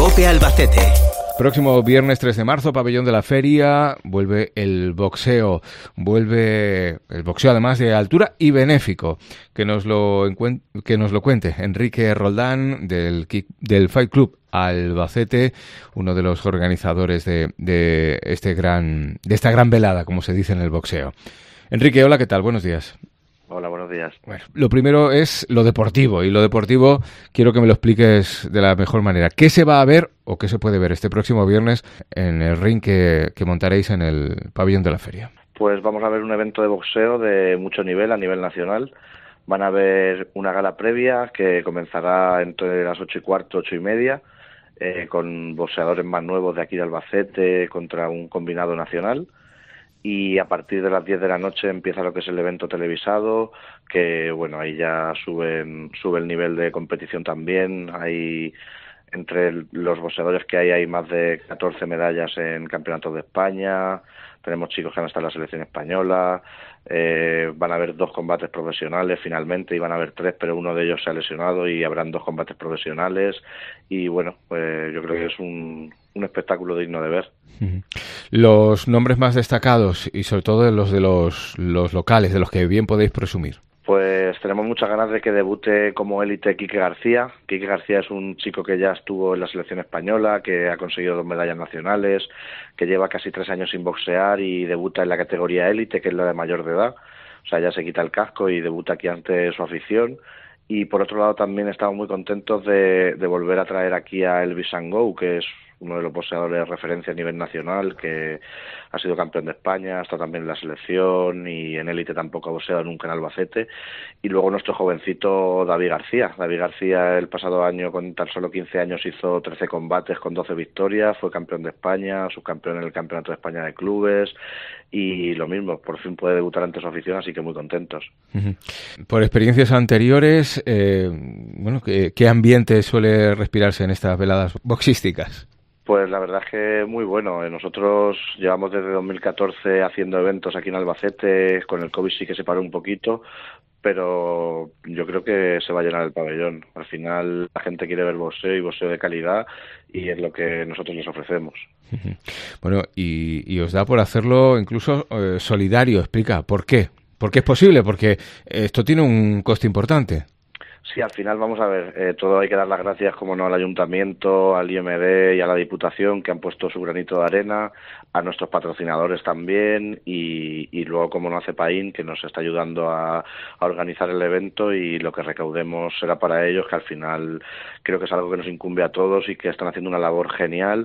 COPE Albacete. Próximo viernes 3 de marzo, pabellón de la feria, vuelve el boxeo además de altura y benéfico, que nos lo cuente Enrique Roldán del Fight Club Albacete, uno de los organizadores de esta gran velada, como se dice en el boxeo. Enrique, hola, ¿qué tal? Buenos días. Hola, buenos días. Bueno, lo primero es lo deportivo, y lo deportivo quiero que me lo expliques de la mejor manera. ¿Qué se va a ver o qué se puede ver este próximo viernes en el ring que montaréis en el pabellón de la feria? Pues vamos a ver un evento de boxeo de mucho nivel, a nivel nacional. Van a haber una gala previa que comenzará entre las 8:15, 8:30, con boxeadores más nuevos de aquí de Albacete contra un combinado nacional. Y a partir de las 10 de la noche empieza lo que es el evento televisado, que bueno, ahí ya sube el nivel de competición también. Hay entre los boxeadores que hay más de 14 medallas en campeonatos de España. Tenemos chicos que han estado en la selección española. Van a haber 2 combates profesionales finalmente, y van a haber 3, pero uno de ellos se ha lesionado y habrán 2 combates profesionales. Y bueno, pues yo creo que es un espectáculo digno de ver. Los nombres más destacados y sobre todo los de los locales, de los que bien podéis presumir. Pues tenemos muchas ganas de que debute como élite Quique García. Quique García es un chico que ya estuvo en la selección española, que ha conseguido 2 medallas nacionales, que lleva casi 3 años sin boxear y debuta en la categoría élite, que es la de mayor de edad. O sea, ya se quita el casco y debuta aquí ante su afición. Y por otro lado también estamos muy contentos de volver a traer aquí a Elvis Sango, que es uno de los boxeadores de referencia a nivel nacional, que ha sido campeón de España, está también en la selección y en élite tampoco ha boxeado nunca en Albacete. Y luego nuestro jovencito David García. David García el pasado año, con tan solo 15 años, hizo 13 combates con 12 victorias, fue campeón de España, subcampeón en el Campeonato de España de Clubes, y lo mismo, por fin puede debutar ante su afición, así que muy contentos. Por experiencias anteriores, ¿qué ambiente suele respirarse en estas veladas boxísticas? Pues la verdad es que muy bueno. Nosotros llevamos desde 2014 haciendo eventos aquí en Albacete. Con el COVID sí que se paró un poquito, pero yo creo que se va a llenar el pabellón. Al final la gente quiere ver boxeo y boxeo de calidad, y es lo que nosotros les ofrecemos. Bueno, y os da por hacerlo incluso solidario. Explica, ¿por qué? ¿Por qué es posible? Porque esto tiene un coste importante. Sí, al final vamos a ver, todo hay que dar las gracias, como no, al Ayuntamiento, al IMD y a la Diputación, que han puesto su granito de arena, a nuestros patrocinadores también, y luego, como no, a CEPAIN, que nos está ayudando a organizar el evento, y lo que recaudemos será para ellos, que al final creo que es algo que nos incumbe a todos y que están haciendo una labor genial,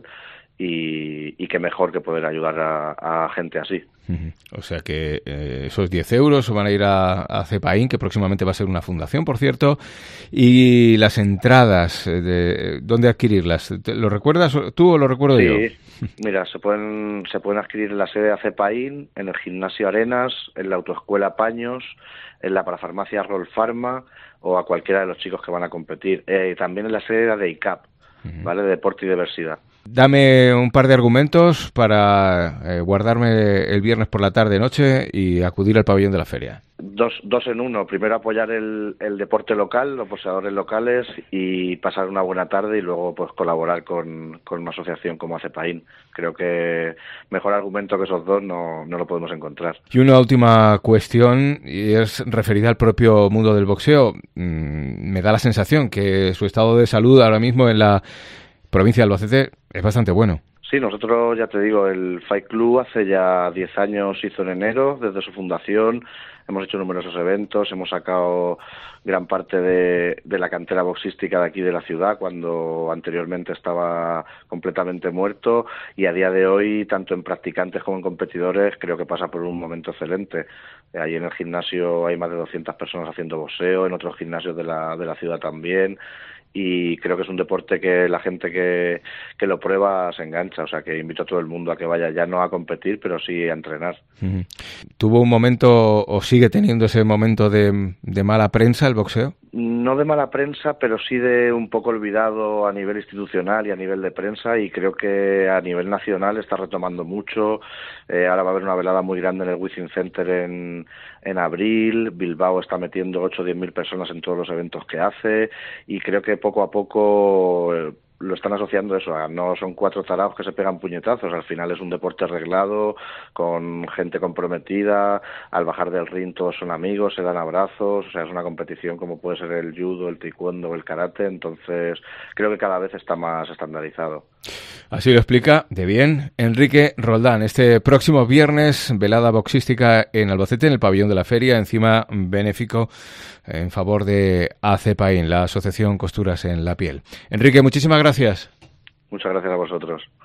y qué mejor que poder ayudar a gente así. O sea que esos 10 euros van a ir a CEPAIN, que próximamente va a ser una fundación, por cierto. Y las entradas, ¿dónde adquirirlas? ¿Lo recuerdas tú o lo recuerdo yo? Sí, mira, se pueden adquirir en la sede de CEPAIN, en el Gimnasio Arenas, en la Autoescuela Paños, en la Parafarmacia Roll Pharma, o a cualquiera de los chicos que van a competir. También en la sede de ICAP, ¿vale? De Deporte y Diversidad. Dame un par de argumentos para guardarme el viernes por la tarde-noche y acudir al pabellón de la feria. Dos en uno. Primero, apoyar el deporte local, los boxeadores locales, y pasar una buena tarde, y luego pues colaborar con una asociación como CEPAIN. Creo que mejor argumento que esos dos no lo podemos encontrar. Y una última cuestión, y es referida al propio mundo del boxeo. Me da la sensación que su estado de salud ahora mismo en la provincia de Albacete es bastante bueno. Sí, nosotros, ya te digo, el Fight Club hace ya 10 años hizo en enero, desde su fundación. Hemos hecho numerosos eventos, hemos sacado gran parte de la cantera boxística de aquí de la ciudad, cuando anteriormente estaba completamente muerto, y a día de hoy, tanto en practicantes como en competidores, creo que pasa por un momento excelente. Ahí en el gimnasio hay más de 200 personas haciendo boxeo, en otros gimnasios de la ciudad también, y creo que es un deporte que la gente que lo prueba se engancha. O sea, que invito a todo el mundo a que vaya, ya no a competir, pero sí a entrenar. ¿Tuvo un momento, o sigue teniendo ese momento de mala prensa el boxeo? No de mala prensa, pero sí de un poco olvidado a nivel institucional y a nivel de prensa, y creo que a nivel nacional está retomando mucho. Ahora va a haber una velada muy grande en el Wizzing Center en abril. Bilbao está metiendo 8 o 10 mil personas en todos los eventos que hace, y creo que poco a poco lo están asociando eso, no son 4 taraos que se pegan puñetazos, al final es un deporte arreglado, con gente comprometida, al bajar del ring todos son amigos, se dan abrazos, o sea, es una competición como puede ser el judo, el taekwondo o el karate, entonces creo que cada vez está más estandarizado. Así lo explica de bien Enrique Roldán. Este próximo viernes, velada boxística en Albacete, en el pabellón de la feria, encima benéfico en favor de ACPAIN, la Asociación Costuras en la Piel. Enrique, muchísimas gracias. Muchas gracias a vosotros.